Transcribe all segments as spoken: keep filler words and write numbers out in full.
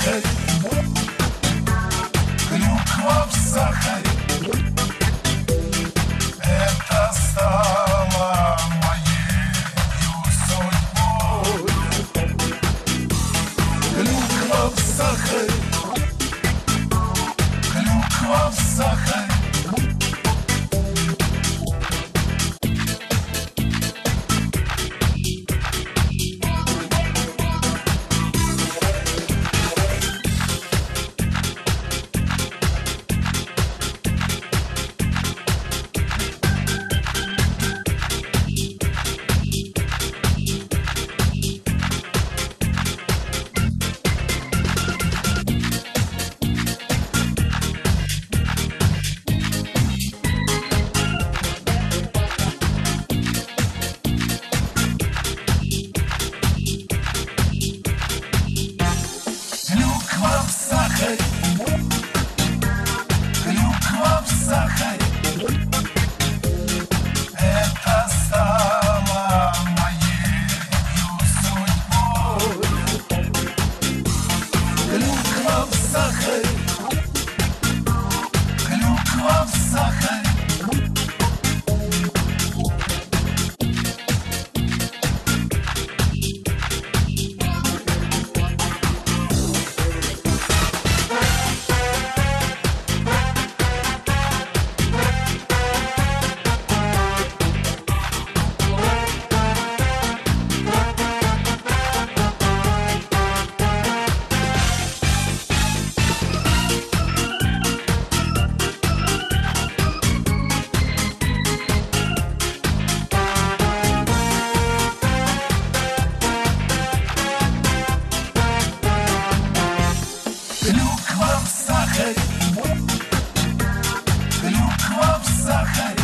сахаре, клюква в сахаре. Это стало моею судьбой. Клюква в сахаре, клюква в сахаре. Клюква в сахаре, клюква в сахаре. Это стало моею судьбой. Клюква в сахаре, клюква в сахаре. Клюква в сахаре, клюква в сахаре.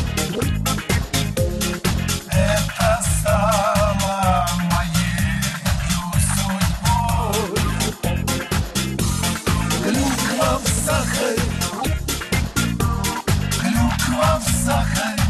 Это стало моею судьбой. Клюква в сахаре, клюква в сахаре.